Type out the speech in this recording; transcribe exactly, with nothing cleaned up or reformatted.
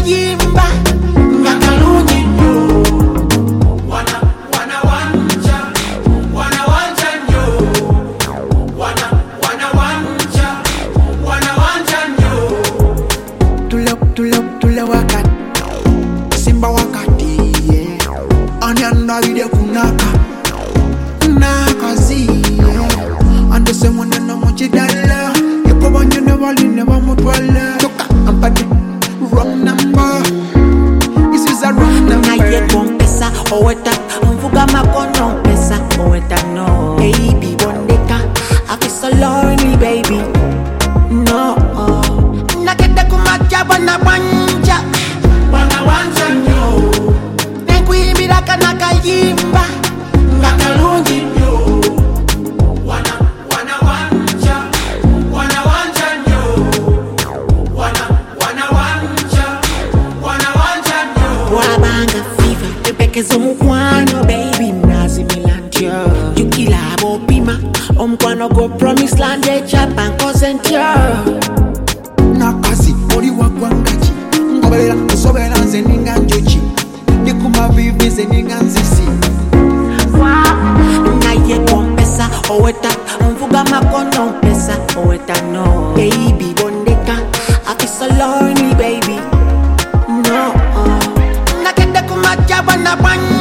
nakayimba ngakalungi nyo wana wana wanja wana wanja nyo wana wana wanja wana wanja nyo tula tula tula wakati simba wakati yeah. Anyanda ide kunaka nakazi yeah. Ande se mwana na mochidala yeko banye ne bali ne ba mutwala toka ampade wrong number. This is a wrong number. Naye kompesa oweta mvuga makono pesa oweta no baby bondeka afisa lonely baby no Nakete kumacha wana wanja wana wanja nyo Nekuimbira kanakayimba ngakalungi nyo wana wana wanja wana wanja nyo wana wana wanja wana wanja nyo wabanga fever tepekezo mukwano baby mnazi milantio yukila bopima omkwano go promise land chapa consentio nakazi oli wagwangachi ngoberera kusobera nze ninga njochi nikuma vivi ze ninga nzisi naye kompesa oweta mvuga makono pesa oweta no baby bondeka afisa lonely baby no nakende kumacha wana wanja